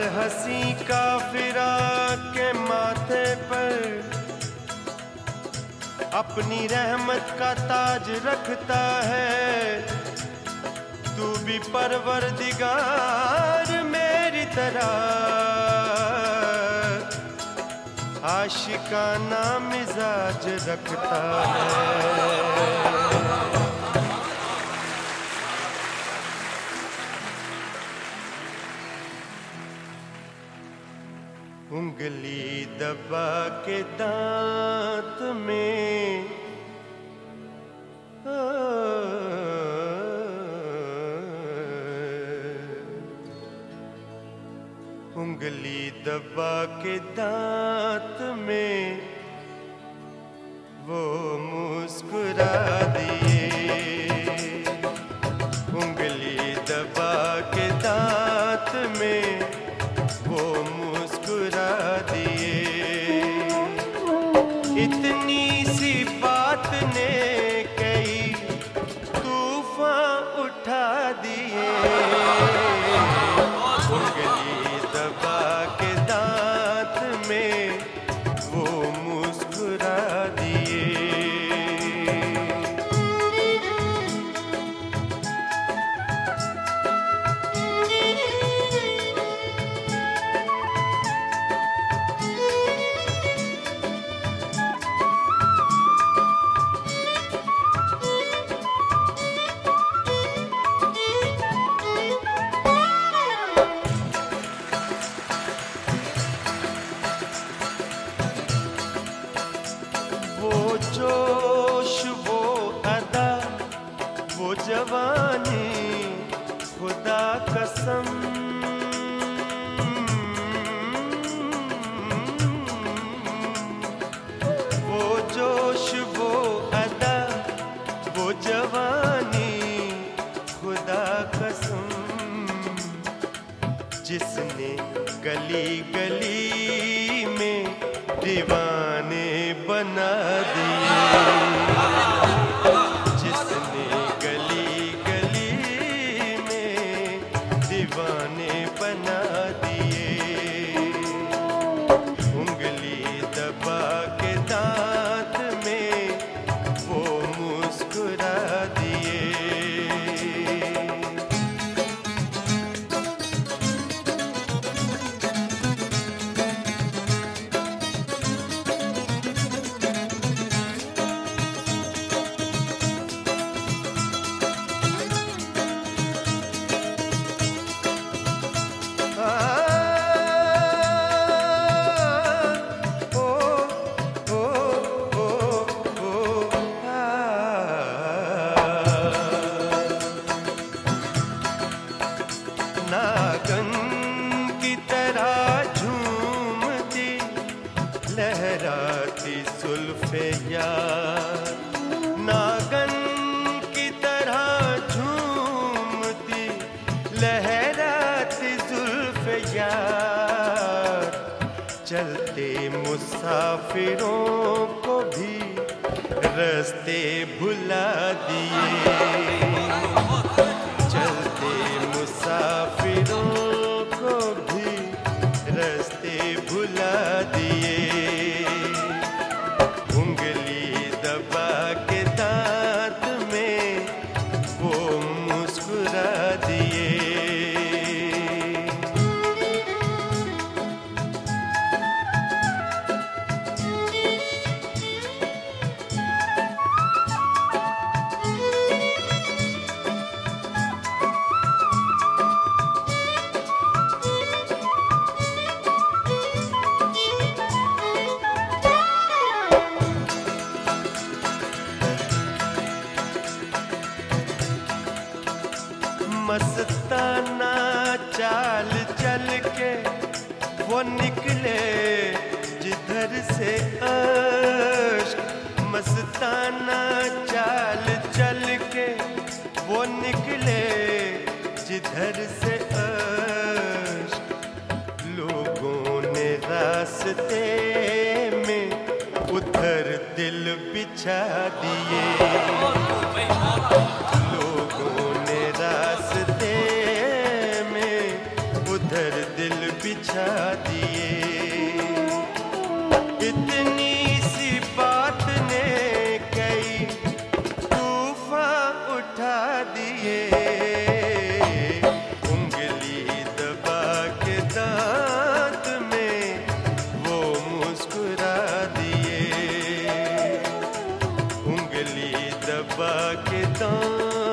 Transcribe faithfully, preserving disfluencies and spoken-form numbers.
हंसी काफिरा के माथे पर अपनी रहमत का ताज रखता है। तू भी परवरदिगार मेरी तरह आशिकाना मिजाज रखता है। उंगली दबा के दांत में उंगली दबा के दांत में वो मुस्कुरा दिए। उंगली दबा के दांत में वो मुस्कुरा दिए। इतनी सी बात ने कई तूफान उठा दिए। उंगली दबा के दांत में वो मुस्कुरा दिए। वो जोश, वो अदा, वो जवानी, खुदा कसम। वो जोश, वो अदा, वो जवानी, खुदा कसम। जिसने गली गली में दीवाने बना दिए। जिसने गली गली में दीवाने बना दिए। उंगली दबा के दांत में वो मुस्कुरा दिए। नागन की तरह झूमती लहराती जुल्फे यार। नागन की तरह झूमती लहराती जुल्फे यार। चलते मुसाफिरों को भी रास्ते भुला दिए। चलते मुसाफिरों को भी रास्ते भुला दिए। उंगली दबा के दांत में वो मुस्कुरा दिए। मस्ताना चाल चल के वो निकले जिधर से अश्क। मस्ताना चाल चल के वो निकले जिधर से अश्क। लोगों ने रास्ते में उधर दिल बिछा दिए। लोगों ने रास्ते में उधर दिल बिछा दबा के दांव